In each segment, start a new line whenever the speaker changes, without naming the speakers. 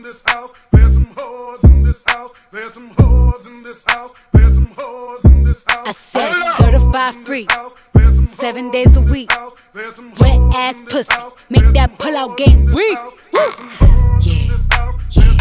this house. There's some whores in this house. There's some whores in this house. There's some whores in this house.
I said certified free, 7 days a week. Wet ass pussy, make that pull out game weak. Yeah, yeah,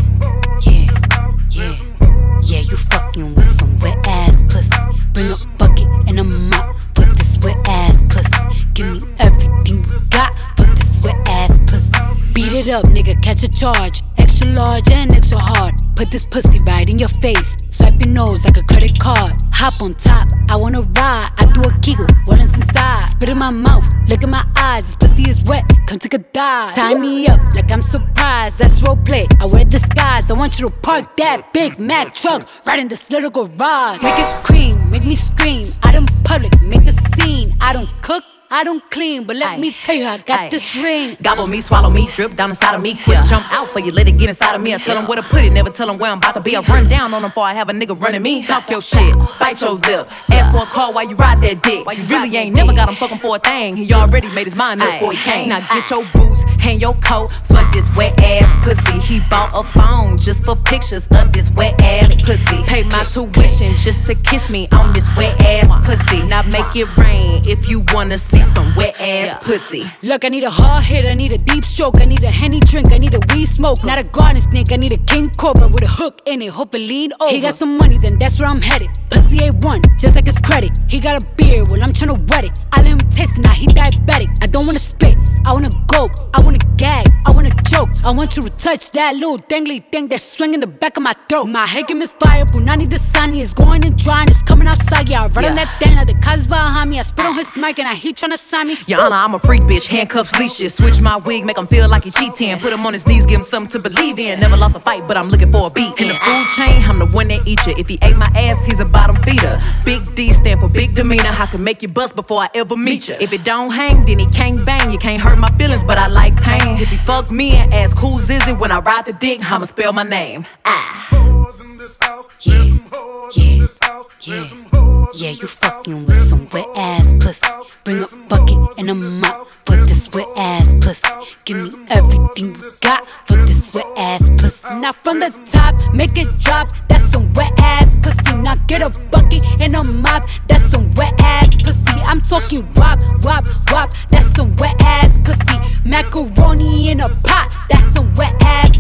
yeah, yeah. Yeah, you fucking with some wet ass pussy. Bring a bucket and a mop for this wet ass pussy. Give me everything you got for this wet ass pussy. Beat it up, nigga, catch a charge. Extra large and extra hard. Put this pussy right in your face. Swipe your nose like a credit card. Hop on top, I wanna ride. I do a kegel, what is inside? Spit in my mouth, look in my eyes. This pussy is wet, come take a dive. Tie me up like I'm surprised, that's roleplay. I wear disguise, I want you to park that Big Mac truck right in this little garage. Make it cream, make me scream. Out in public, make a scene. I don't cook, I don't clean, but let me tell you, I got this ring.
Gobble me, swallow me, drip down inside of me. Quick jump out for you, let it get inside of me. I tell them where to put it, never tell them where I'm about to be. I run down on them before I have a nigga running me. Talk your shit, bite your lip. Ask for a call while you ride that dick. You really ain't never got him fucking for a thing. He already made his mind up before he came. Now get your boots, hang your coat for this wet ass pussy. He bought a phone just for pictures of this wet ass pussy. Pay my tuition just to kiss me on this wet ass pussy. Now make it rain if you wanna see some wet ass pussy.
Look, I need a hard hit, I need a deep stroke, I need a Henny drink, I need a weed smoke. Not a garden snake, I need a king cobra with a hook in it, hope it lean over. He got some money, then that's where I'm headed. Pussy A1, just like his credit. He got a beard, well I'm tryna wet it. I let him taste it, now he diabetic. I don't wanna spit, I wanna go, I wanna gag, I wanna choke. I want you to touch that little dangly thing that's swinging the back of my throat. My head can misfire, Brunani Dasani is going and drying, it's coming outside. Yeah, I run on that thing, like the cuz behind me. I spit on his mic and he tryna sign me.
Your Honor, I'm a freak bitch, handcuffs, leashes. Switch my wig, make him feel like he cheating. Put him on his knees, give him something to believe in. Never lost a fight, but I'm looking for a beat. In the food chain, I'm the one that eat you. If he ate my ass, he's a bottom feeder. Big D stand for big demeanor. I can make you bust before I ever meet you. If it don't hang, then he can't bang. You can't hurt my feelings, but I like pain. If he fuck me and ask who's is it when I ride the dick, I'ma spell my name.
Yeah, yeah, yeah. Yeah, you fucking with some wet ass pussy. Bring a bucket and a mop for this wet ass pussy. Give me everything you got for this wet ass pussy. Now from the top, make it drop. That's some wet ass pussy. Now get a bucket and a mop. That's some wet ass pussy. I'm talking wop, wop, wop. That's some wet ass pussy. Macaroni in a pot. That's some wet ass